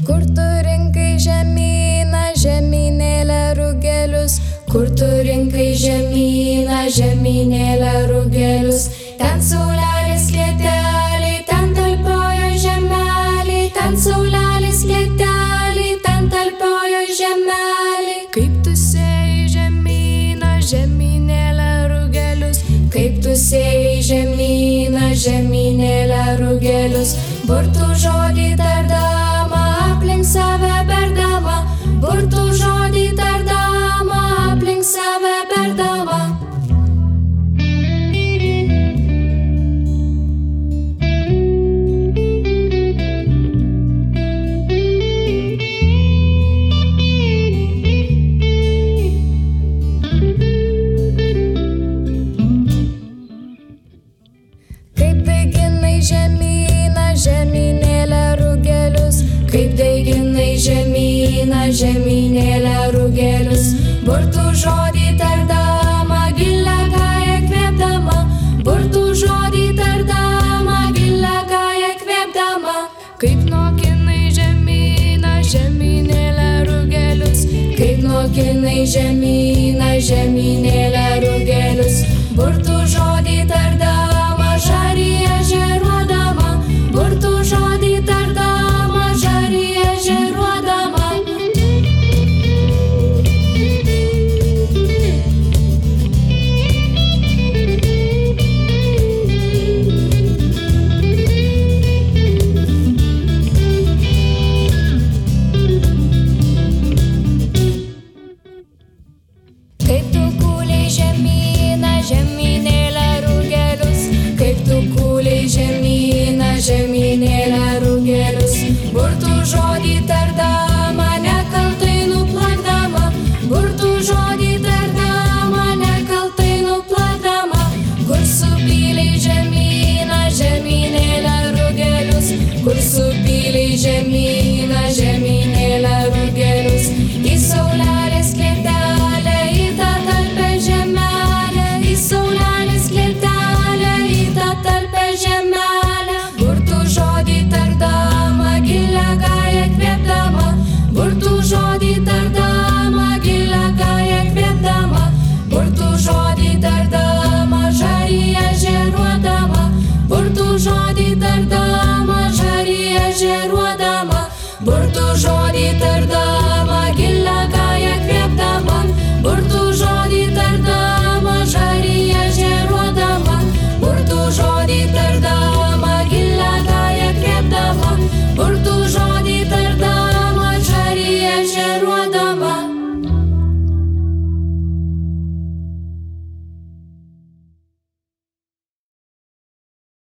Kur tu rinkai žemyną, žemynėlę rugelius, kur tu rinkai žemyną, žemynėlę rugelius, ten saulelės lieteliai, ten talpiojo žemeliai, ten saulelės lieteliai, ten talpiojo žemeliai. Kaip tu sėjai žemyną, žemynėlę rugelius, kaip tu sėjai žemyną, žemynėlę rugelius, burtų žodį tardama, aplink save berdama, burtų žodį tardama, aplink save berdama. Kaip daiginai žemyną, žemynėlę rugelius, kaip daiginai žemyną, žemynėlę rugelius, burtų žodį tardama, gilią gają kvėpdama, burtų žodį tardama, gilią gają kvėpdama. Kaip nokinai žemyną, žemynėlę rugelius, kaip nokinai žemyną, žemynėlę